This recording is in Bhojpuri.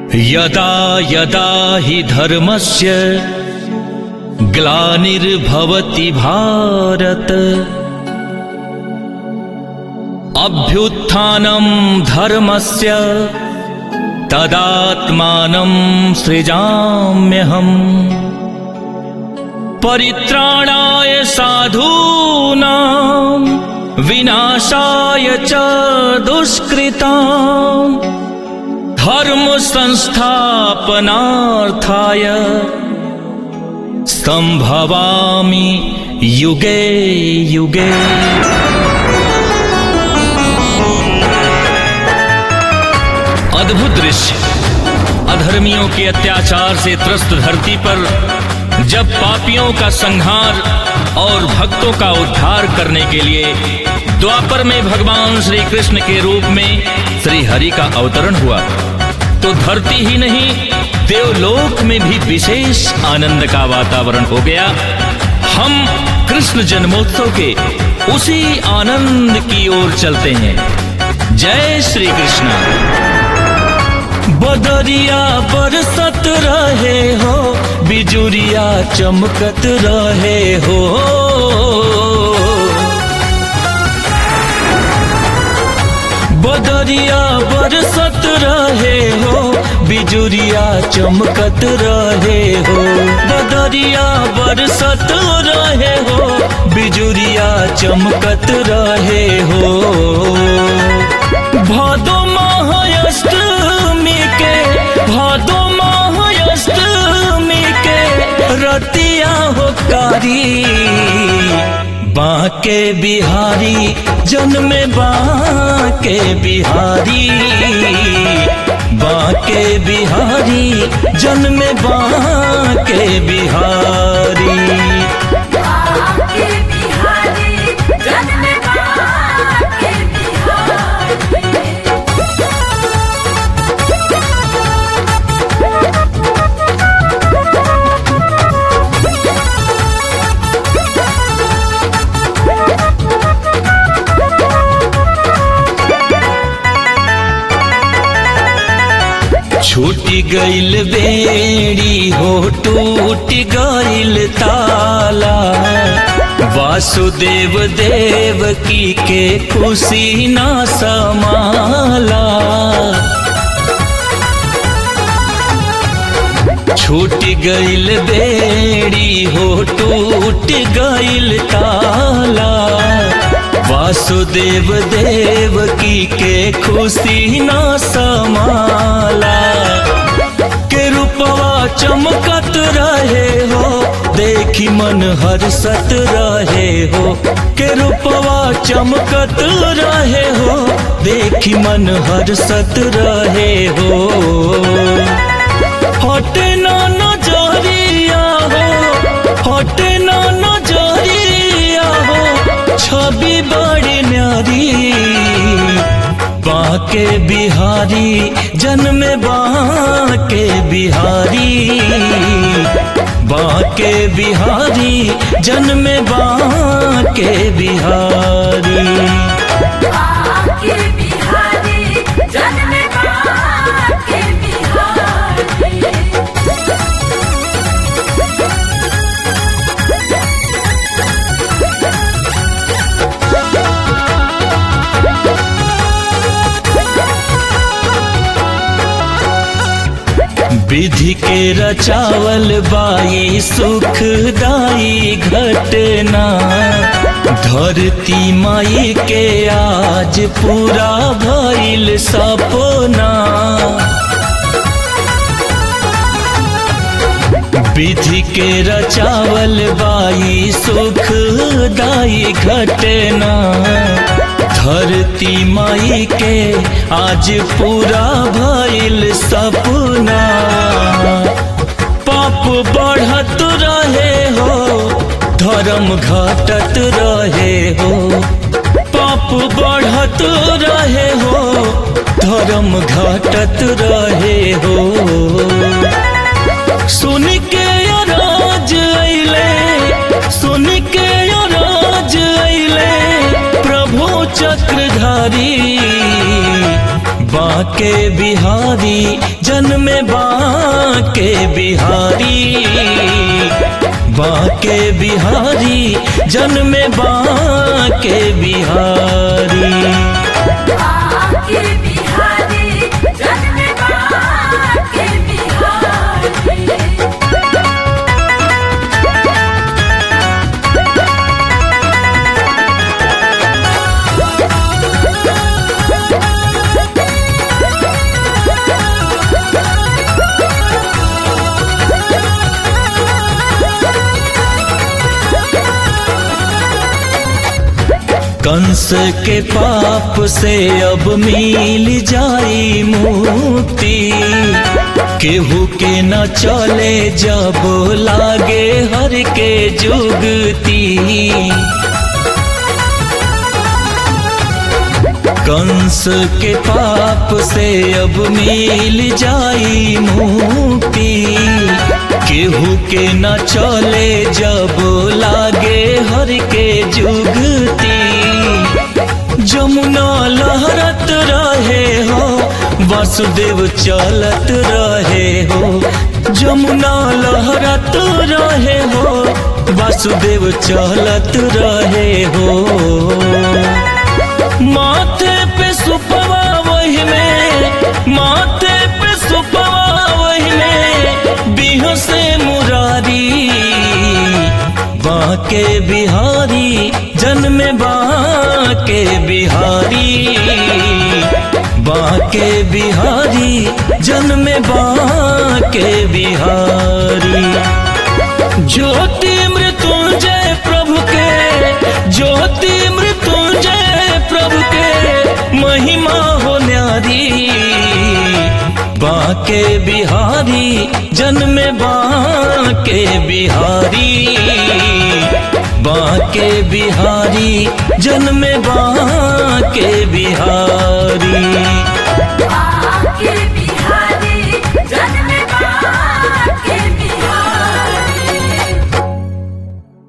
यदा यदा हि धर्मस्य ग्लानिर्भवति भारत अभ्युत्थानं धर्मस्य तदात्मानं सृजाम्यहम् परित्राणाय साधूनां विनाशाय च दुष्कृतां धर्म संस्थापनार्थाय संभवामि युगे युगे। अद्भुत दृश्य। अधर्मियों के अत्याचार से त्रस्त धरती पर जब पापियों का संहार और भक्तों का उद्धार करने के लिए द्वापर में भगवान श्री कृष्ण के रूप में श्री हरि का अवतरण हुआ तो धरती ही नहीं देवलोक में भी विशेष आनंद का वातावरण हो गया। हम कृष्ण जन्मोत्सव के उसी आनंद की ओर चलते हैं। जय श्री कृष्ण। बदरिया बरसत रहे हो बिजुरिया चमकत रहे हो बदरिया बरसत रहे हो बिजुरिया चमकत रहे हो बदरिया बरसत रहे हो बिजुरिया चमकत रहे हो। भादो महाअष्टमी के रतिया हो कारी बांके बिहारी जन्मे बांके बिहारी बांके बिहारी जन्मे बांके बिहारी छूटी गईल बेड़ी हो टूट गईल ताला वासुदेव देवकी के खुशी ना समाला छूट गईल बेड़ी हो टूट गईल ताला वासुदेव देवकी के खुशी ना समाला के रूपवा चमकत रहे हो देखी मन हर्षत रहे हो के रूपवा चमकत रहे हो देखी मन हर्षत रहे हो। हटे ना नजरिया हो हटे ना नजरिया हो छवि बड़ी न्यारी बांके बिहारी जन्मे बांके बिहारी बांके बिहारी जन्मे बांके बिहारी बांके बिहारी जन्मे बांके बिहारी। विधि के रचावल बाई सुखदाई घटना धरती माई के आज पूरा भइल सपना विधि के रचावल बाई सुखदाई घटना धरती माई के आज पूरा भइल सपना पाप बढ़त रहे हो धर्म घटत रहे हो पाप बढ़त रहे हो धर्म घटत रहे हो। सुन के अराज अइले सुन के अराज अइले प्रभु चक्रधारी बाके बिहारी जन्मे बाके बिहारी, बाके बिहारी जन्मे बाके बिहारी। बाके बिहारी जन्मे बाके बिहारी। कंस के पाप से अब मिल जाई मुक्ति, केहू के न चले जब लागे हर के जुगती। कंस के पाप से अब मिल जाई मुक्ति, केहू के न चले जब लागे हर के जुगती। जमुना लहरत रहे हो वासुदेव चलत रहे हो, जमुना लहरत रहे हो वासुदेव चलत रहे हो। माथे पे सुपवा वही में, माथे पे सुपवा वही में बिहू से मुरारी। बाके बिहारी जन्मे बाके बिहारी, बाके बिहारी जन्मे बाके बिहारी। ज्योति मृत्युंजय प्रभु के, ज्योति मृत्युंजय प्रभु के महिमा हो न्यारी। बाके बिहारी जन्मे बाके बिहारी, बाके बिहारी जन्मे बाके बिहारी।